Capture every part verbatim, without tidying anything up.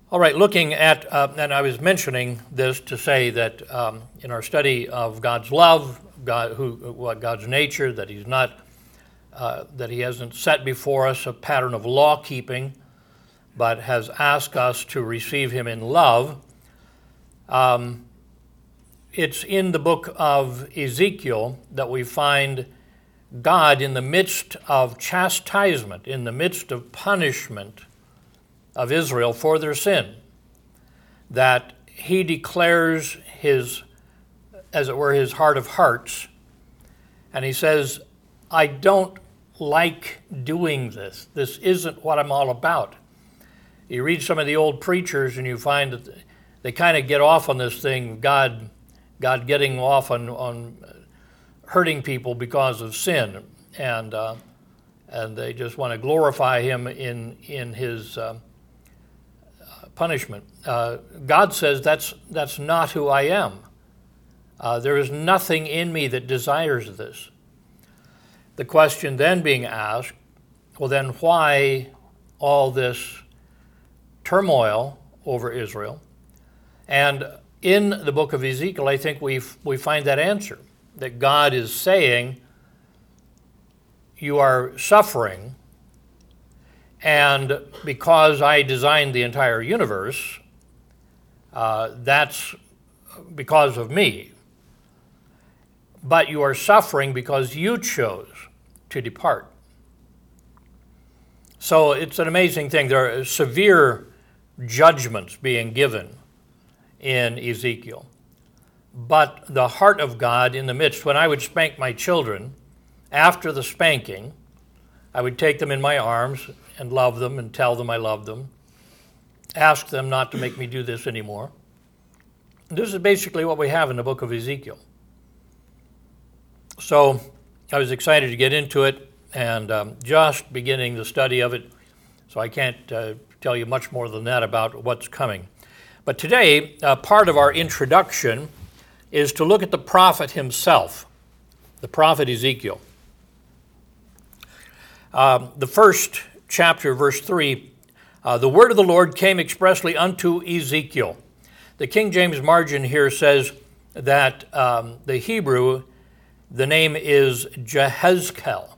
All right, looking at, uh, and I was mentioning this to say that um, in our study of God's love, God, who, what God's nature, that He's not, uh, that He hasn't set before us a pattern of law keeping, but has asked us to receive Him in love. Um, it's in the book of Ezekiel that we find God in the midst of chastisement, in the midst of punishment of Israel for their sin, that He declares His, as it were, His heart of hearts, and He says, I don't like doing this. This isn't what I'm all about. You read some of the old preachers and you find that they kind of get off on this thing, God, God getting off on, on hurting people because of sin, and uh, and they just want to glorify Him in in His uh, punishment. Uh, God says that's that's not who I am. Uh, there is nothing in me that desires this. The question then being asked, well then why all this turmoil over Israel? And in the book of Ezekiel, I think we we find that answer, that God is saying, you are suffering, and because I designed the entire universe, uh, that's because of me. But you are suffering because you chose to depart. So it's an amazing thing. There are severe judgments being given in Ezekiel. But the heart of God in the midst, when I would spank my children, after the spanking, I would take them in my arms and love them and tell them I loved them, ask them not to make me do this anymore. This is basically what we have in the book of Ezekiel. So I was excited to get into it, and um, just beginning the study of it, so I can't uh, tell you much more than that about what's coming. But today, uh, part of our introduction is to look at the prophet himself, the prophet Ezekiel. Um, the first chapter, verse three, uh, the word of the Lord came expressly unto Ezekiel. The King James margin here says that um, the Hebrew, the name is Jehezkel.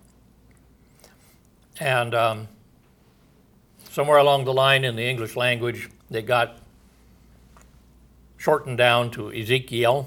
And um, somewhere along the line in the English language, they got shortened down to Ezekiel.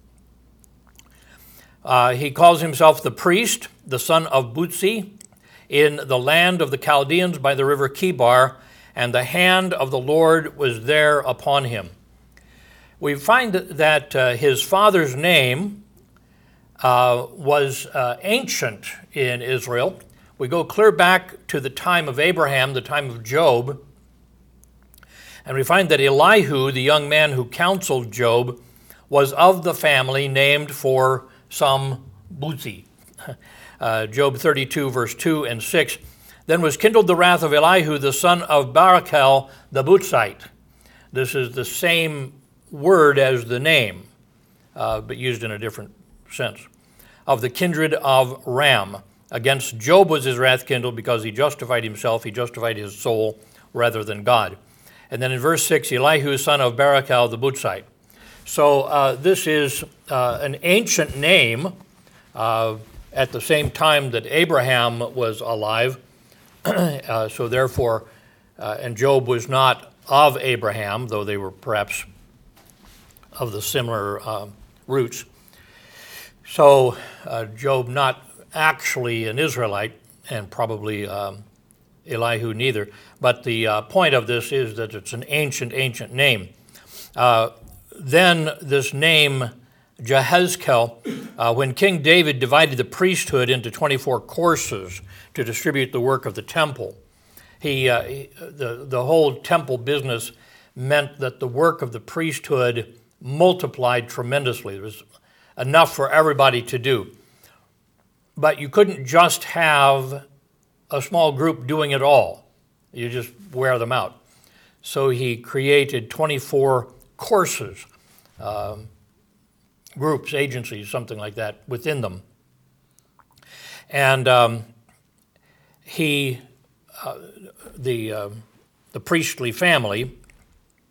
Uh, he calls himself the priest, the son of Buzi, in the land of the Chaldeans by the river Kibar, and the hand of the Lord was there upon him. We find that uh, his father's name uh, was uh, ancient in Israel. We go clear back to the time of Abraham, the time of Job, and we find that Elihu, the young man who counseled Job, was of the family named for some Buzi. Uh, Job thirty-two, verse two and six. Then was kindled the wrath of Elihu, the son of Barachel, the Buzite. This is the same word as the name, uh, but used in a different sense. Of the kindred of Ram. Against Job was his wrath kindled because he justified himself, he justified his soul rather than God. And then in verse six, Elihu, son of Barachel, the Buzite. So uh, this is uh, an ancient name uh, at the same time that Abraham was alive. uh, so therefore, uh, and Job was not of Abraham, though they were perhaps of the similar uh, roots. So uh, Job not actually an Israelite, and probably um, Elihu neither. But the uh, point of this is that it's an ancient, ancient name. Uh, then this name, Jehezkel, uh, when King David divided the priesthood into twenty-four courses to distribute the work of the temple, he, uh, he the, the whole temple business meant that the work of the priesthood multiplied tremendously. There was enough for everybody to do. But you couldn't just have a small group doing it all. You just wear them out. So he created twenty-four courses, um, groups, agencies, something like that, within them. And um, he, uh, the, uh, the priestly family,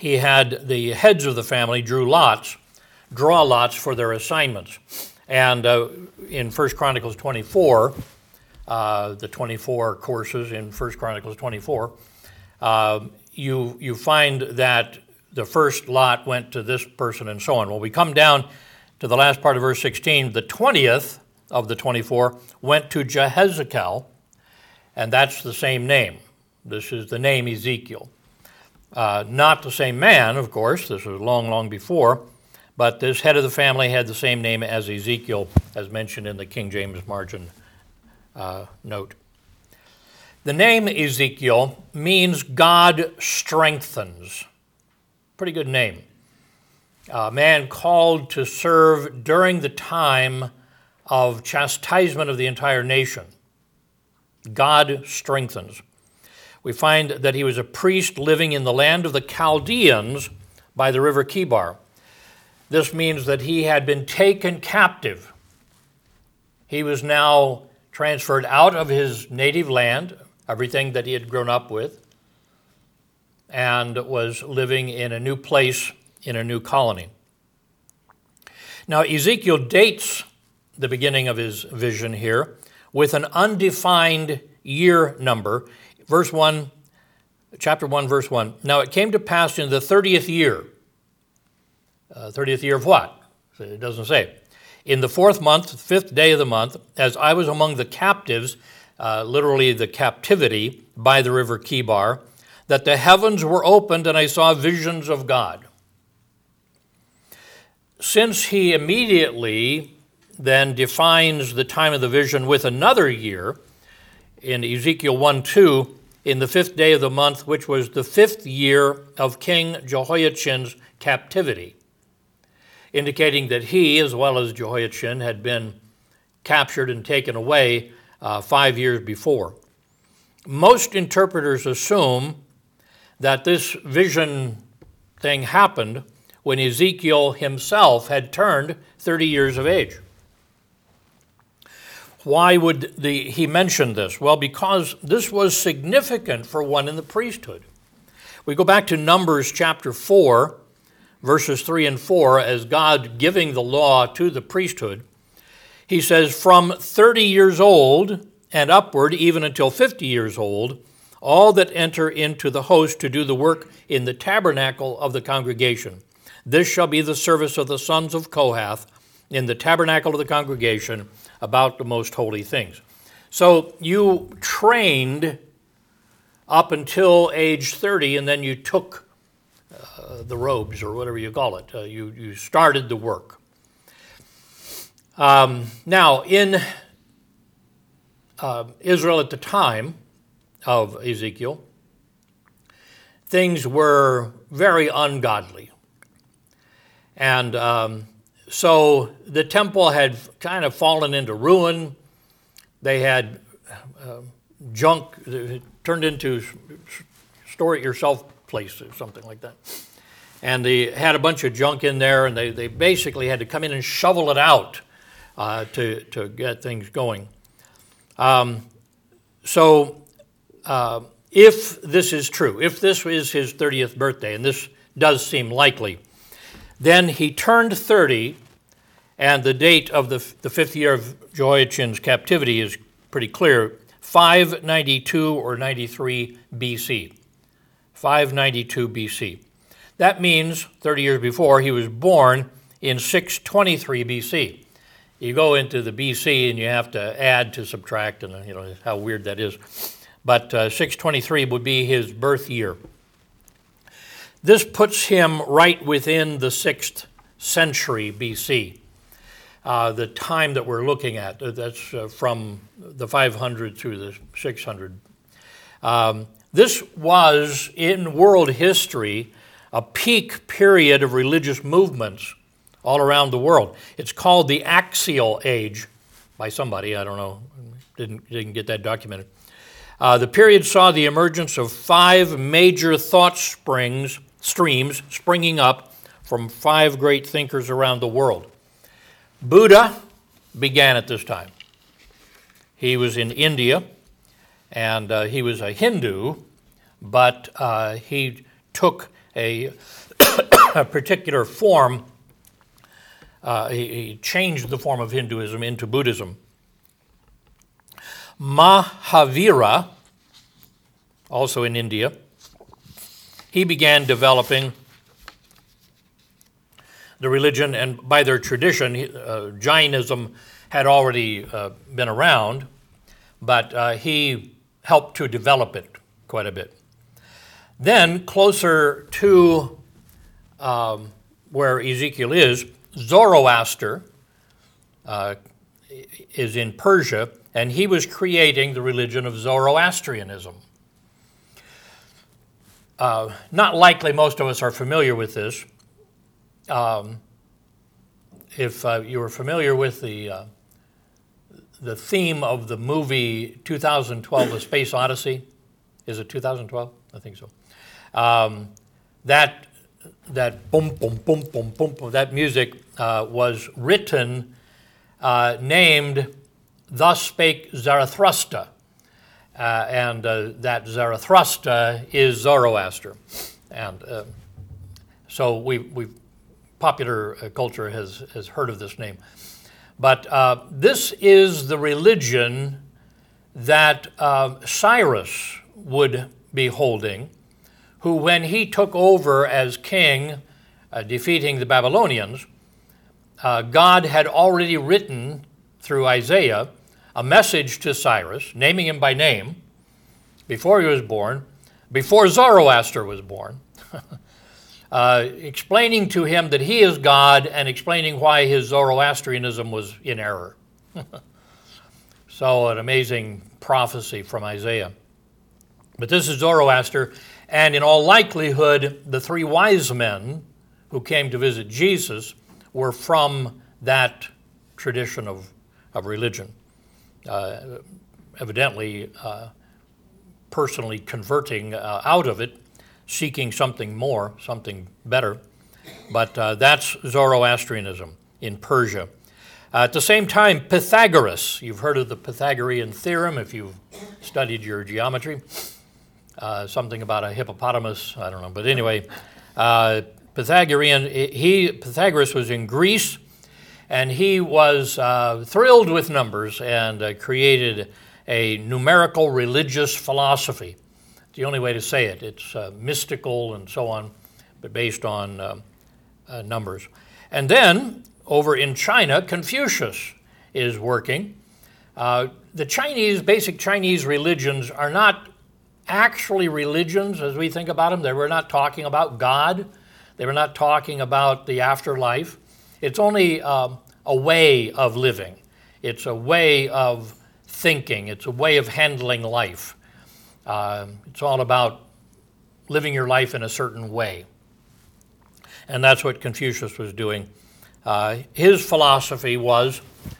he had the heads of the family drew lots, draw lots for their assignments. And uh, in First Chronicles twenty-four, uh, the twenty-four courses in First Chronicles twenty-four, uh, you you find that the first lot went to this person and so on. Well, we come down to the last part of verse sixteen. The twentieth of the twenty-four went to Jehezekiel, and that's the same name. This is the name Ezekiel. Uh, not the same man, of course. This was long, long before. But this head of the family had the same name as Ezekiel, as mentioned in the King James margin uh, note. The name Ezekiel means God strengthens. Pretty good name. A man called to serve during the time of chastisement of the entire nation. God strengthens. We find that he was a priest living in the land of the Chaldeans by the river Chebar. This means that he had been taken captive. He was now transferred out of his native land, everything that he had grown up with, and was living in a new place, in a new colony. Now, Ezekiel dates the beginning of his vision here with an undefined year number. Verse one, chapter one, verse one. Now it came to pass in the thirtieth year. Uh, thirtieth year of what? It doesn't say. In the fourth month, fifth day of the month, as I was among the captives, uh, literally the captivity by the river Chebar, that the heavens were opened and I saw visions of God. Since he immediately then defines the time of the vision with another year, in Ezekiel one two, in the fifth day of the month, which was the fifth year of King Jehoiachin's captivity, indicating that he, as well as Jehoiachin, had been captured and taken away uh, five years before. Most interpreters assume that this vision thing happened when Ezekiel himself had turned thirty years of age. Why would the, he mention this? Well, because this was significant for one in the priesthood. We go back to Numbers chapter four, verses three and four, as God giving the law to the priesthood. He says, from thirty years old and upward, even until fifty years old, all that enter into the host to do the work in the tabernacle of the congregation. This shall be the service of the sons of Kohath in the tabernacle of the congregation about the most holy things. So you trained up until age thirty, and then you took uh, the robes, or whatever you call it. Uh, you, you started the work. Um, now, in uh, Israel at the time of Ezekiel, things were very ungodly. And um, so the temple had kind of fallen into ruin. They had uh, junk, it turned into store-it-yourself place or something like that. And they had a bunch of junk in there, and they, they basically had to come in and shovel it out uh, to, to get things going. Um, so uh, if this is true, if this is his thirtieth birthday, and this does seem likely, then he turned thirty, and the date of the, the fifth year of Jehoiachin's captivity is pretty clear, five ninety-two or ninety-three B C. five ninety-two B C. That means thirty years before, he was born in six twenty-three B C. You go into the B C and you have to add to subtract, and you know how weird that is. But uh, six twenty-three would be his birth year. This puts him right within the sixth century B C, uh, the time that we're looking at. That's uh, from the five hundred through the six hundred. Um, this was, in world history, a peak period of religious movements all around the world. It's called the Axial Age by somebody, I don't know, didn't, didn't get that documented. Uh, the period saw the emergence of five major thought springs, streams springing up from five great thinkers around the world. Buddha began at this time. He was in India, and uh, he was a Hindu, but uh, he took a, a particular form. Uh, he, he changed the form of Hinduism into Buddhism. Mahavira, also in India, he began developing the religion, and by their tradition, uh, Jainism had already uh, been around, but uh, he helped to develop it quite a bit. Then, closer to um, where Ezekiel is, Zoroaster uh, is in Persia, and he was creating the religion of Zoroastrianism. Uh, not likely most of us are familiar with this. Um, if uh, you are familiar with the uh, the theme of the movie two thousand twelve, A Space Odyssey, is it two thousand twelve? I think so. Um, that that boom, boom, boom, boom, boom, boom, that music uh, was written, uh, named "Thus Spake Zarathustra," uh, and uh, that Zarathustra is Zoroaster, and uh, so we we popular culture has has heard of this name, but uh, this is the religion that uh, Cyrus would be holding, who, when he took over as king, uh, defeating the Babylonians, uh, God had already written through Isaiah a message to Cyrus, naming him by name, before he was born, before Zoroaster was born, uh, explaining to him that he is God and explaining why his Zoroastrianism was in error. So an amazing prophecy from Isaiah. But this is Zoroaster, and in all likelihood, the three wise men who came to visit Jesus were from that tradition of, of religion. Uh, evidently, uh, personally converting uh, out of it, seeking something more, something better. But uh, that's Zoroastrianism in Persia. Uh, at the same time, Pythagoras, you've heard of the Pythagorean theorem if you've studied your geometry. Uh, something about a hippopotamus, I don't know. But anyway, uh, Pythagorean, he, Pythagoras was in Greece, and he was uh, thrilled with numbers and uh, created a numerical religious philosophy. It's the only way to say it. It's uh, mystical and so on, but based on uh, uh, numbers. And then, over in China, Confucius is working. Uh, the Chinese, basic Chinese religions are not actually religions as we think about them. They were not talking about God. They were not talking about the afterlife. It's only um, a way of living. It's a way of thinking. It's a way of handling life. Uh, it's all about living your life in a certain way. And that's what Confucius was doing. Uh, his philosophy was,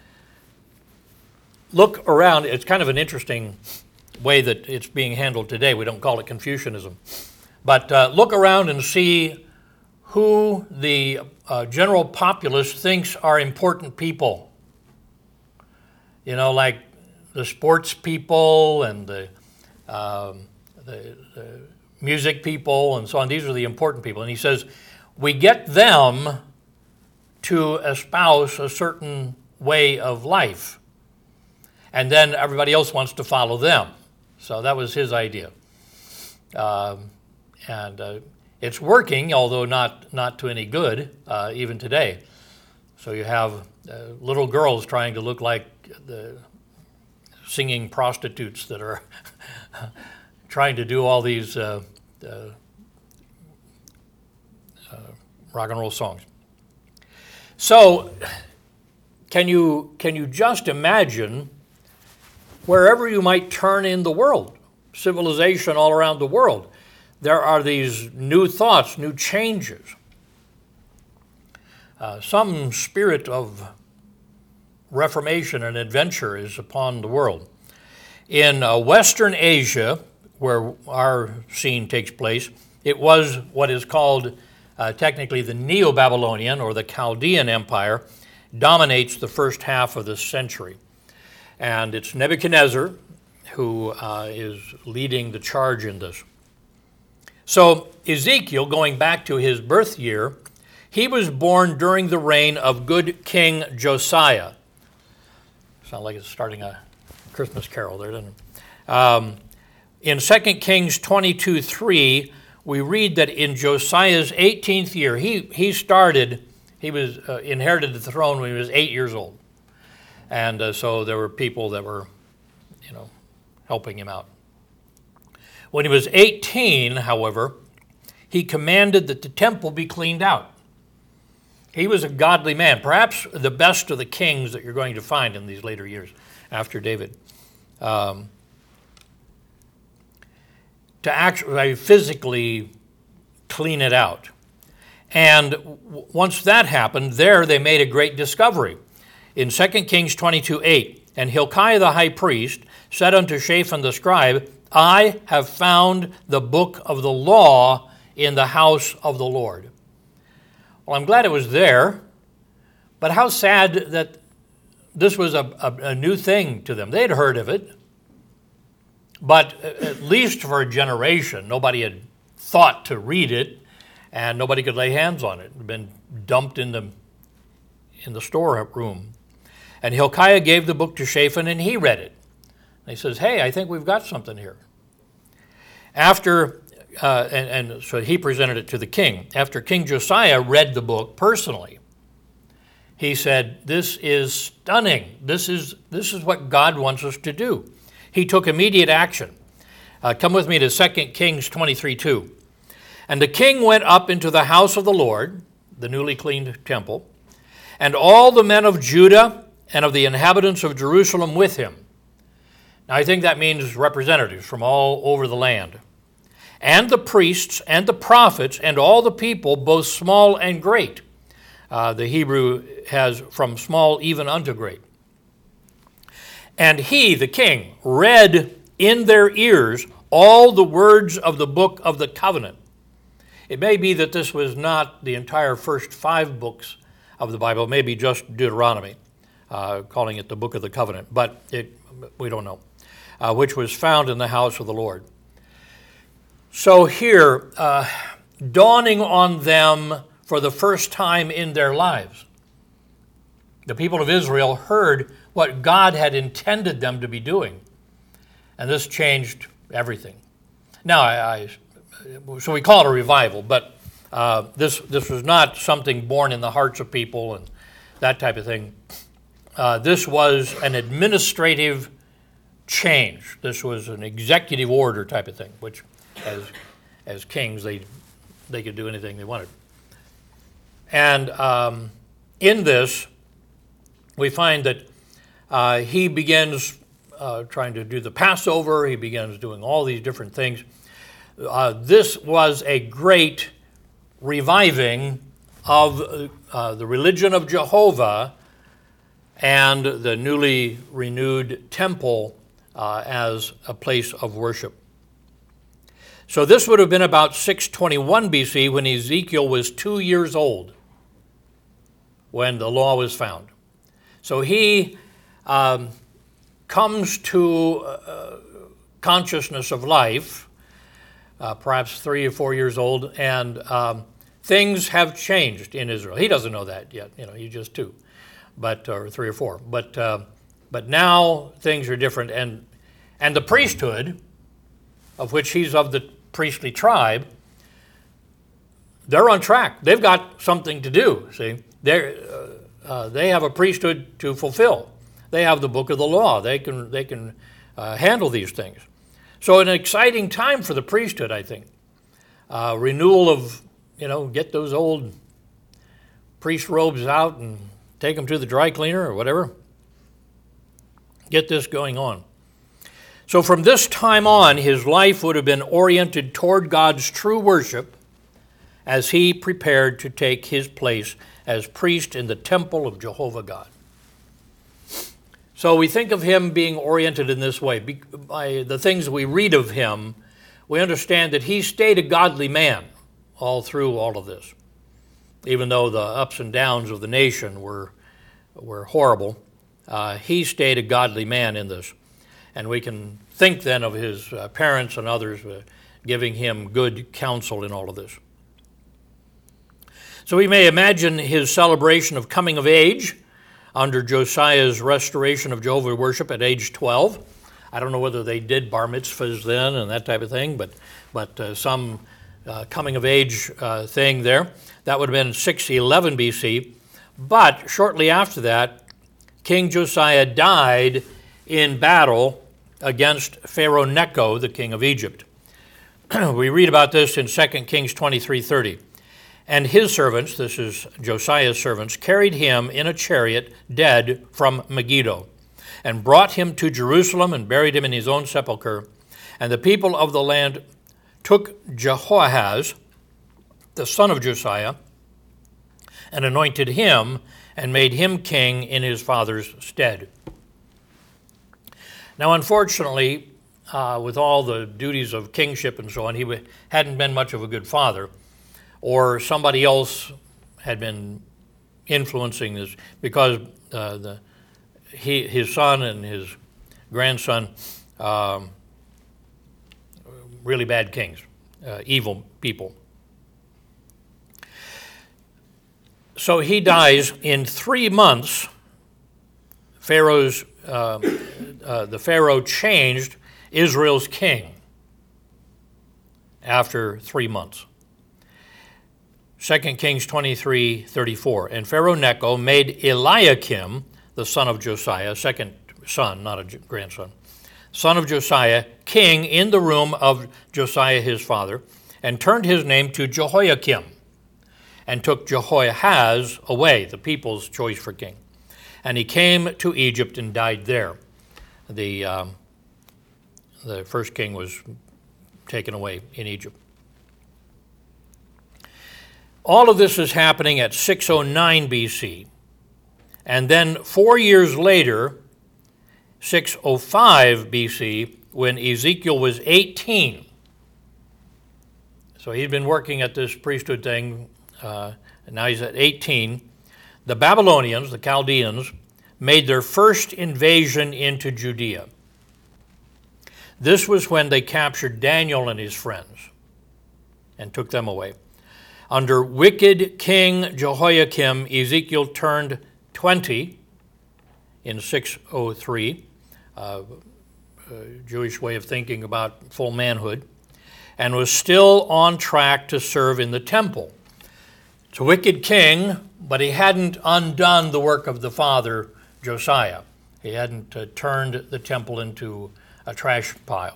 look around. It's kind of an interesting way that it's being handled today. We don't call it Confucianism. But uh, look around and see who the uh, general populace thinks are important people. You know, like the sports people and the, um, the, the music people and so on. These are the important people. And he says, we get them to espouse a certain way of life. And then everybody else wants to follow them. So that was his idea. Um, and uh, it's working, although not, not to any good, uh, even today. So you have uh, little girls trying to look like the singing prostitutes that are trying to do all these uh, uh, uh, rock and roll songs. So can you, can you just imagine wherever you might turn in the world, civilization all around the world, there are these new thoughts, new changes. Uh, some spirit of reformation and adventure is upon the world. In uh, Western Asia, where our scene takes place, it was what is called uh, technically the Neo-Babylonian or the Chaldean Empire, dominates the first half of this century. And it's Nebuchadnezzar who uh, is leading the charge in this. So Ezekiel, going back to his birth year, he was born during the reign of good King Josiah. Sounds like it's starting a Christmas carol there, doesn't it? Um, in Second Kings twenty-two three, we read that in Josiah's eighteenth year, he, he started, he was uh, inherited the throne when he was eight years old. And uh, so there were people that were, you know, helping him out. When he was eighteen, however, he commanded that the temple be cleaned out. He was a godly man, perhaps the best of the kings that you're going to find in these later years after David. Um, to actually physically clean it out. And w- once that happened, there they made a great discovery. In Second Kings twenty-two eight, and Hilkiah the high priest said unto Shaphan the scribe, I have found the book of the law in the house of the Lord. Well, I'm glad it was there, but how sad that this was a, a, a new thing to them. They'd heard of it, but at least for a generation, nobody had thought to read it, and nobody could lay hands on it. It had been dumped in the, in the storeroom. And Hilkiah gave the book to Shaphan, and he read it. And he says, hey, I think we've got something here. After, uh, and, and so he presented it to the king. After King Josiah read the book personally, he said, this is stunning. This is, this is what God wants us to do. He took immediate action. Uh, come with me to Second Kings twenty-three two. And the king went up into the house of the Lord, the newly cleaned temple, and all the men of Judah and of the inhabitants of Jerusalem with him. Now, I think that means representatives from all over the land. And the priests and the prophets and all the people, both small and great. Uh, the Hebrew has from small even unto great. And he, the king, read in their ears all the words of the book of the covenant. It may be that this was not the entire first five books of the Bible, maybe just Deuteronomy, uh, calling it the book of the covenant, but it, we don't know, uh, which was found in the house of the Lord. So here, uh, dawning on them for the first time in their lives, the people of Israel heard what God had intended them to be doing. And this changed everything. Now, I, I so we call it a revival, but uh, this this was not something born in the hearts of people and that type of thing. Uh, this was an administrative change. This was an executive order type of thing, which as as kings, they they could do anything they wanted. And um, in this, we find that uh, he begins uh, trying to do the Passover. He begins doing all these different things. Uh, this was a great reviving of uh, the religion of Jehovah and the newly renewed temple uh, as a place of worship. So this would have been about six twenty-one B C when Ezekiel was two years old when the law was found. So he um, comes to uh, consciousness of life, uh, perhaps three or four years old, and um, things have changed in Israel. He doesn't know that yet, you know, he's just two, but or three or four. But uh, but now things are different, and and the priesthood, of which he's of the priestly tribe, they're on track. They've got something to do. See, they uh, uh, they have a priesthood to fulfill. They have the book of the law. They can they can uh, handle these things. So an exciting time for the priesthood, I think. Uh, renewal of, you know, get those old priest robes out and take them to the dry cleaner or whatever. Get this going on. So from this time on, his life would have been oriented toward God's true worship as he prepared to take his place as priest in the temple of Jehovah God. So we think of him being oriented in this way. By the things we read of him, we understand that he stayed a godly man all through all of this. Even though the ups and downs of the nation were, were horrible, uh, he stayed a godly man in this. And we can think then of his uh, parents and others, uh, giving him good counsel in all of this. So we may imagine his celebration of coming of age under Josiah's restoration of Jehovah worship at age twelve. I don't know whether they did bar mitzvahs then and that type of thing, but but uh, some uh, coming of age uh, thing there. That would have been six eleven B C. But shortly after that, King Josiah died in battle against Pharaoh Necho, the king of Egypt. We read about this in Second Kings twenty-three thirty. And his servants, this is Josiah's servants, carried him in a chariot dead from Megiddo, and brought him to Jerusalem and buried him in his own sepulchre. And the people of the land took Jehoahaz, the son of Josiah, and anointed him and made him king in his father's stead. Now, unfortunately, uh, with all the duties of kingship and so on, he hadn't been much of a good father, or somebody else had been influencing this, because uh, the, he, his son and his grandson, um, really bad kings, uh, evil people. So he dies in three months. Pharaoh's, uh, uh, the Pharaoh changed Israel's king after three months. Second Kings twenty-three thirty-four. And Pharaoh Necho made Eliakim, the son of Josiah, second son, not a grandson, son of Josiah, king in the room of Josiah his father, and turned his name to Jehoiakim, and took Jehoahaz away, the people's choice for king. And he came to Egypt and died there. The, um, the first king was taken away in Egypt. All of this is happening at six oh nine B C. And then four years later, six oh five B C, when Ezekiel was eighteen. So he'd been working at this priesthood thing, uh, and now he's at eighteen. The Babylonians, the Chaldeans, made their first invasion into Judea. This was when they captured Daniel and his friends and took them away. Under wicked King Jehoiakim, Ezekiel turned twenty in six oh three, uh, a Jewish way of thinking about full manhood, and was still on track to serve in the temple. It's a wicked king, but he hadn't undone the work of the father, Josiah. He hadn't uh, turned the temple into a trash pile.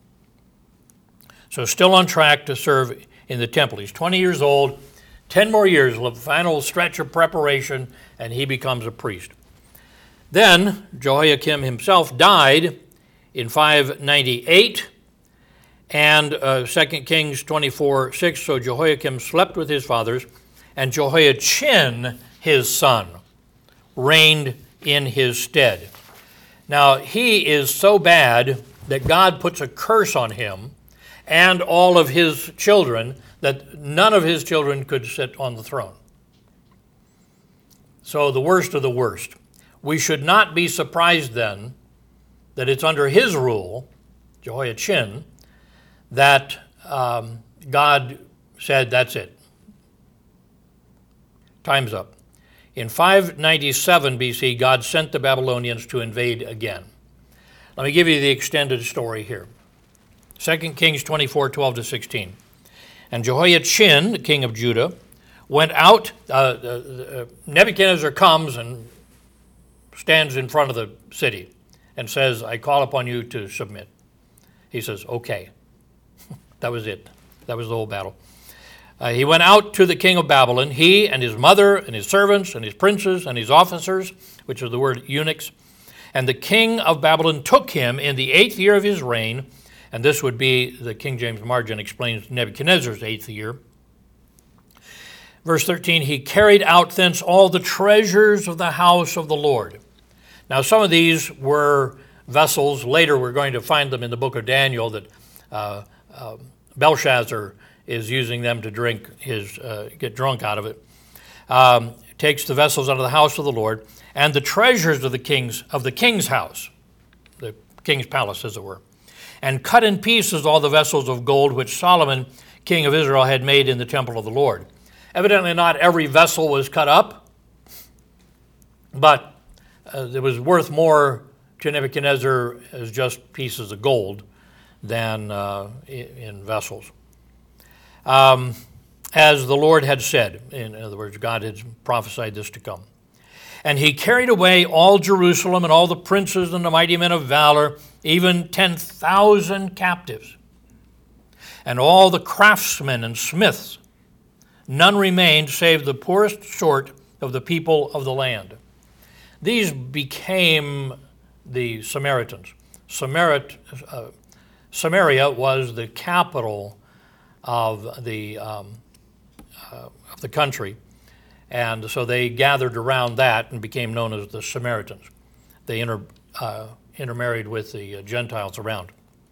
So still on track to serve in the temple. He's twenty years old, ten more years, the final stretch of preparation, and he becomes a priest. Then Jehoiakim himself died in five ninety-eight, and uh, Second Kings twenty-four six, so Jehoiakim slept with his fathers, and Jehoiachin, his son, reigned in his stead. Now, he is so bad that God puts a curse on him and all of his children, that none of his children could sit on the throne. So the worst of the worst. We should not be surprised then that it's under his rule, Jehoiachin, that um, God said, that's it. Time's up. In five ninety-seven B C, God sent the Babylonians to invade again. Let me give you the extended story here. Second Kings twenty-four twelve to sixteen. And Jehoiachin, the king of Judah, went out. Uh, uh, Nebuchadnezzar comes and stands in front of the city and says, I call upon you to submit. He says, okay. That was it. That was the whole battle. Uh, he went out to the king of Babylon, he and his mother and his servants and his princes and his officers, which is the word eunuchs. And the king of Babylon took him in the eighth year of his reign, and this would be, the King James margin explains Nebuchadnezzar's eighth year. Verse thirteen, he carried out thence all the treasures of the house of the Lord. Now some of these were vessels. Later we're going to find them in the book of Daniel, that uh, uh, Belshazzar is using them to drink his, uh, get drunk out of it. Um, takes the vessels out of the house of the Lord, and the treasures of the king's, of the king's house, the king's palace as it were, and cut in pieces all the vessels of gold which Solomon, king of Israel, had made in the temple of the Lord. Evidently not every vessel was cut up, but uh, it was worth more to Nebuchadnezzar as just pieces of gold than uh, in vessels. Um, as the Lord had said, in other words, God had prophesied this to come. And he carried away all Jerusalem and all the princes and the mighty men of valor, even ten thousand captives, and all the craftsmen and smiths. None remained save the poorest sort of the people of the land. These became the Samaritans. Samarit, uh, Samaria was the capital of the um, uh, of the country, and so they gathered around that and became known as the Samaritans. They inter, uh, intermarried with the uh, Gentiles around.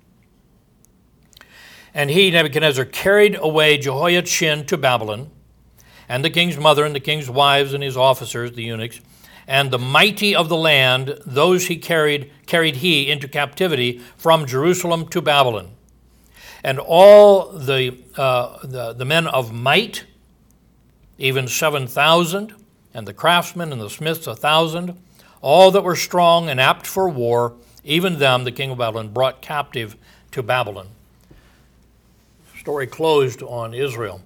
And he, Nebuchadnezzar, carried away Jehoiachin to Babylon, and the king's mother and the king's wives and his officers, the eunuchs, and the mighty of the land, those he carried, carried he into captivity from Jerusalem to Babylon. And all the, uh, the, the men of might, even seven thousand, and the craftsmen and the smiths a thousand, all that were strong and apt for war, even them the king of Babylon brought captive to Babylon. Story closed on Israel.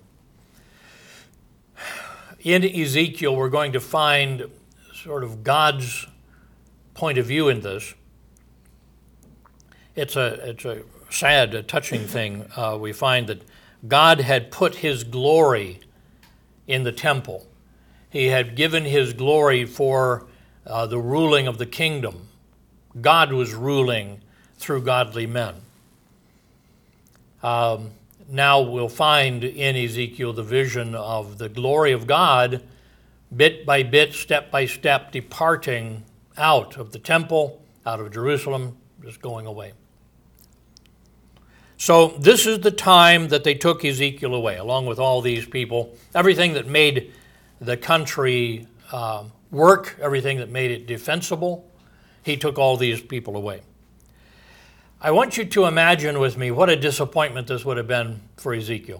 In Ezekiel, we're going to find sort of God's point of view in this. It's a it's a sad, a touching thing. Uh, we find that God had put his glory in the temple. He had given his glory for uh, the ruling of the kingdom. God was ruling through godly men. Um, now we'll find in Ezekiel the vision of the glory of God, bit by bit, step by step, departing out of the temple, out of Jerusalem, just going away. So this is the time that they took Ezekiel away, along with all these people. Everything that made the country uh, work, everything that made it defensible, he took all these people away. I want you to imagine with me what a disappointment this would have been for Ezekiel.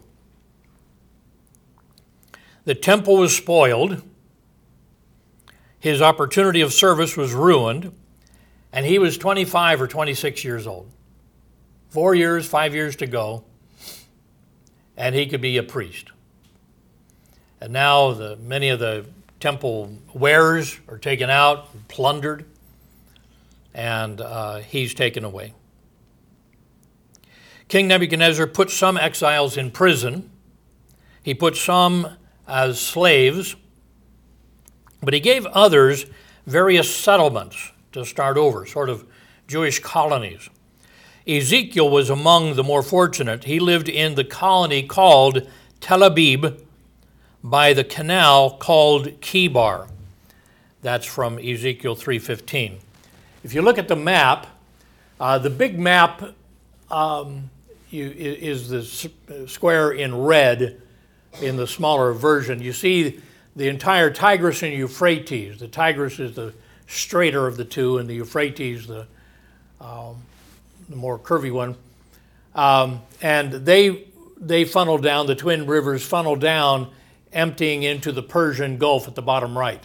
The temple was spoiled, his opportunity of service was ruined, and he was twenty-five or twenty-six years old. Four years, five years to go, and he could be a priest. And now the, many of the temple wares are taken out, plundered, and uh, he's taken away. King Nebuchadnezzar put some exiles in prison. He put some as slaves, but he gave others various settlements to start over, sort of Jewish colonies. Ezekiel was among the more fortunate. He lived in the colony called Tel Abib by the canal called Kibar. That's from Ezekiel three fifteen. If you look at the map, uh, the big map um, you, is the square in red in the smaller version. You see the entire Tigris and Euphrates. The Tigris is the straighter of the two, and the Euphrates the um, the more curvy one, um, and they they funnel down, the twin rivers funnel down, emptying into the Persian Gulf at the bottom right.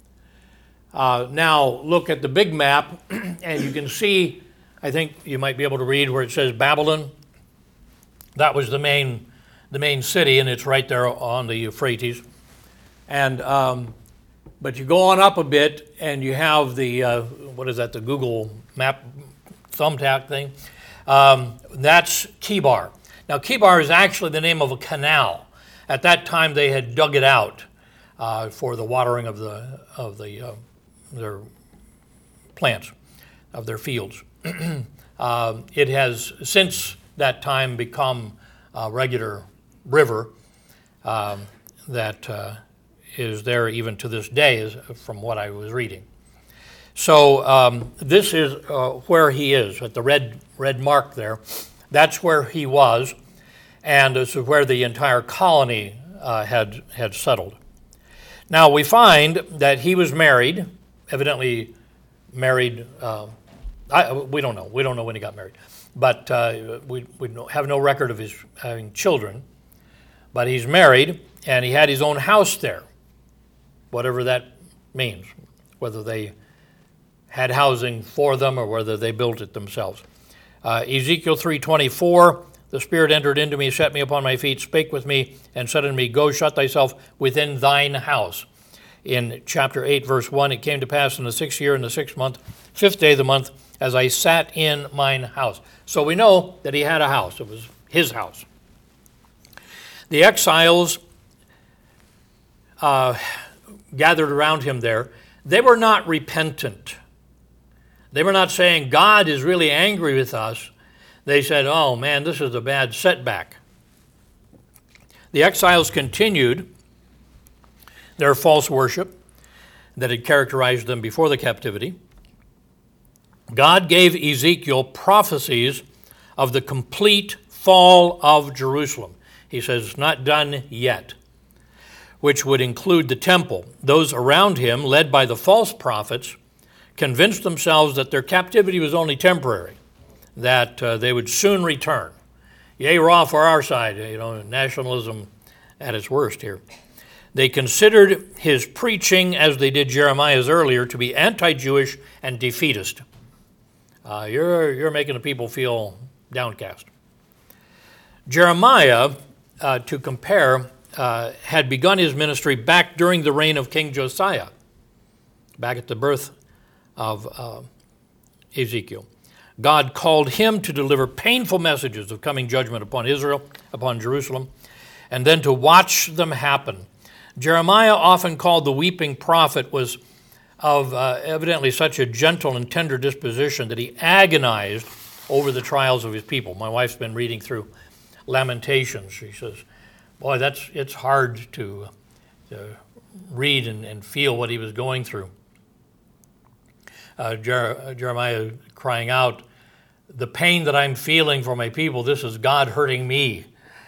Uh, now look at the big map, and you can see, I think you might be able to read where it says Babylon. That was the main the main city, and it's right there on the Euphrates. And um, but you go on up a bit, and you have the uh, what is that? The Google map thumbtack thing. Um, that's Kibar. Now, Kibar is actually the name of a canal. At that time, they had dug it out uh, for the watering of the of the uh, their plants, of their fields. uh, it has since that time become a regular river um, that uh, is there even to this day, is from what I was reading. So um, this is uh, where he is, at the red red mark there. That's where he was, and this is where the entire colony uh, had had settled. Now we find that he was married, evidently married. Uh, I, we don't know. We don't know when he got married, but uh, we, we have no record of his having children. But he's married, and he had his own house there, whatever that means, whether they had housing for them or whether they built it themselves. Uh, Ezekiel three twenty-four, the Spirit entered into me, set me upon my feet, spake with me, and said unto me, Go, shut thyself within thine house. In chapter eight, verse one, it came to pass in the sixth year, in the sixth month, fifth day of the month, as I sat in mine house. So we know that he had a house. It was his house. The exiles uh, gathered around him there. They were not repentant. They were not saying, God is really angry with us. They said, oh man, this is a bad setback. The exiles continued their false worship that had characterized them before the captivity. God gave Ezekiel prophecies of the complete fall of Jerusalem. He says it's not done yet, which would include the temple. Those around him, led by the false prophets, convinced themselves that their captivity was only temporary, that uh, they would soon return. Yea, raw for our side, you know, nationalism at its worst here. They considered his preaching, as they did Jeremiah's earlier, to be anti-Jewish and defeatist. Uh, you're, you're making the people feel downcast. Jeremiah, uh, to compare, uh, had begun his ministry back during the reign of King Josiah, back at the birth of uh, Ezekiel. God called him to deliver painful messages of coming judgment upon Israel, upon Jerusalem, and then to watch them happen. Jeremiah, often called the weeping prophet, was of uh, evidently such a gentle and tender disposition that he agonized over the trials of his people. My wife's been reading through Lamentations. She says, boy, that's it's hard to, to read and, and feel what he was going through. Uh, Jer- Jeremiah crying out, the pain that I'm feeling for my people, this is God hurting me.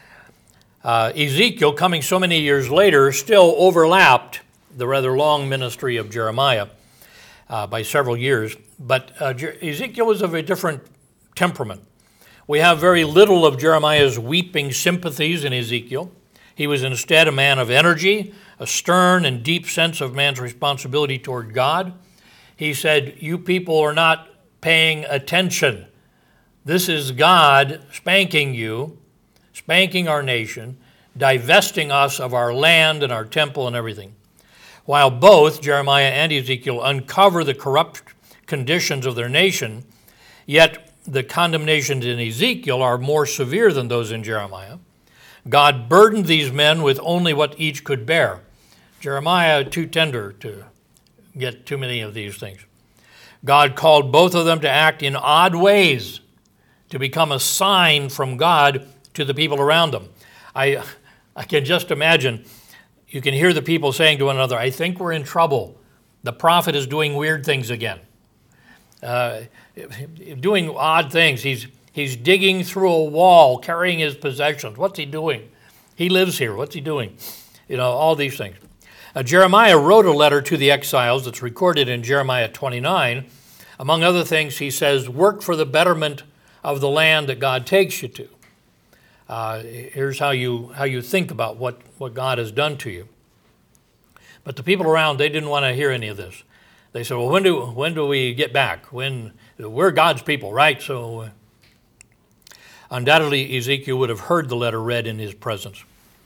Uh, Ezekiel, coming so many years later, still overlapped the rather long ministry of Jeremiah uh, by several years. But uh, Je- Ezekiel was of a different temperament. We have very little of Jeremiah's weeping sympathies in Ezekiel. He was instead a man of energy, a stern and deep sense of man's responsibility toward God. He said, you people are not paying attention. This is God spanking you, spanking our nation, divesting us of our land and our temple and everything. While both Jeremiah and Ezekiel uncover the corrupt conditions of their nation, yet the condemnations in Ezekiel are more severe than those in Jeremiah. God burdened these men with only what each could bear. Jeremiah, too tender to get too many of these things. God called both of them to act in odd ways, to become a sign from God to the people around them. I, I can just imagine, you can hear the people saying to one another, I think we're in trouble. The prophet is doing weird things again. Uh, doing odd things. He's, he's digging through a wall, carrying his possessions. What's he doing? He lives here. What's he doing? You know, all these things. Uh, Jeremiah wrote a letter to the exiles that's recorded in Jeremiah twenty-nine. Among other things, he says, work for the betterment of the land that God takes you to. Uh, here's how you how you think about what, what God has done to you. But the people around, they didn't want to hear any of this. They said, well, when do when do we get back? When we're God's people, right? So uh, undoubtedly, Ezekiel would have heard the letter read in his presence.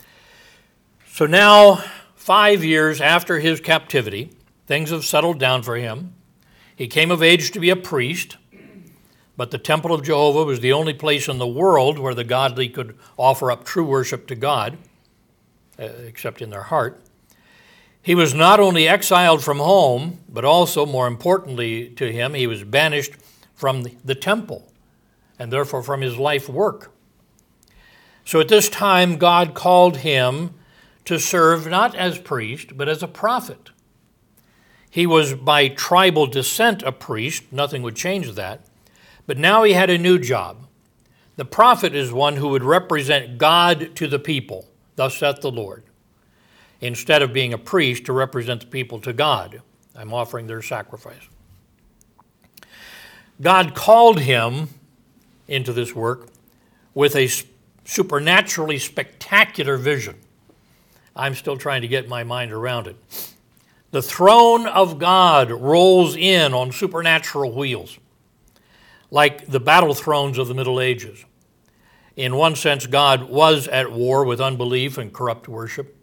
So now, five years after his captivity, things have settled down for him. He came of age to be a priest, but the temple of Jehovah was the only place in the world where the godly could offer up true worship to God, uh, except in their heart. He was not only exiled from home, but also, more importantly to him, he was banished from the, the temple, and therefore from his life work. So at this time, God called him to serve not as priest, but as a prophet. He was by tribal descent a priest. Nothing would change that. But now he had a new job. The prophet is one who would represent God to the people, thus saith the Lord, instead of being a priest to represent the people to God. I'm offering their sacrifice. God called him into this work with a supernaturally spectacular vision. I'm still trying to get my mind around it. The throne of God rolls in on supernatural wheels, like the battle thrones of the Middle Ages. In one sense, God was at war with unbelief and corrupt worship.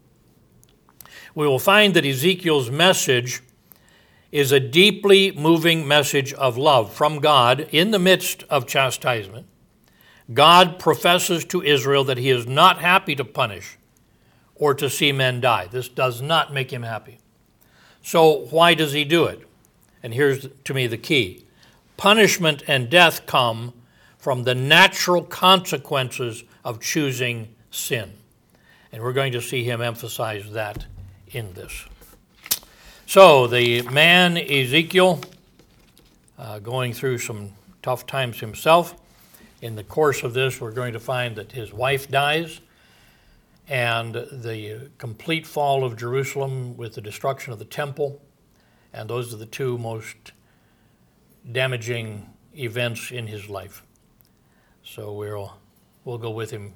We will find that Ezekiel's message is a deeply moving message of love from God in the midst of chastisement. God professes to Israel that he is not happy to punish or to see men die. This does not make him happy. So why does he do it? And here's, to me, the key. Punishment and death come from the natural consequences of choosing sin. And we're going to see him emphasize that in this. So the man Ezekiel, uh, going through some tough times himself. In the course of this, we're going to find that his wife dies, and the complete fall of Jerusalem with the destruction of the temple. And those are the two most damaging events in his life. So we'll, we'll go with him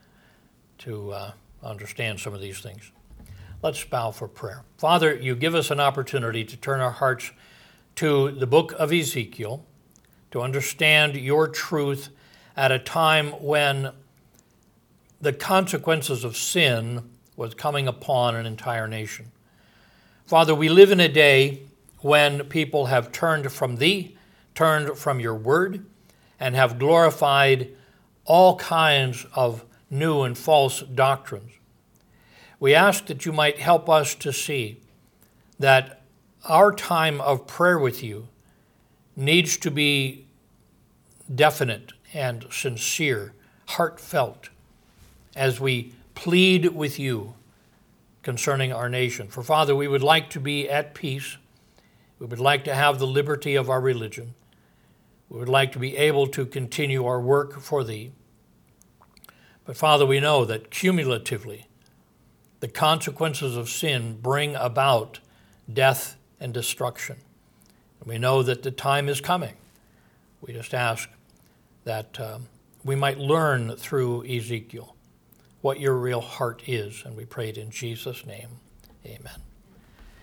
to uh, understand some of these things. Let's bow for prayer. Father, you give us an opportunity to turn our hearts to the book of Ezekiel, to understand your truth at a time when the consequences of sin was coming upon an entire nation. Father, we live in a day when people have turned from thee, turned from your word, and have glorified all kinds of new and false doctrines. We ask that you might help us to see that our time of prayer with you needs to be definite and sincere, heartfelt, as we plead with you concerning our nation. For Father, we would like to be at peace. We would like to have the liberty of our religion. We would like to be able to continue our work for thee. But Father, we know that cumulatively, the consequences of sin bring about death and destruction. And we know that the time is coming. We just ask that um, we might learn through Ezekiel what your real heart is, and we pray it in Jesus' name. Amen.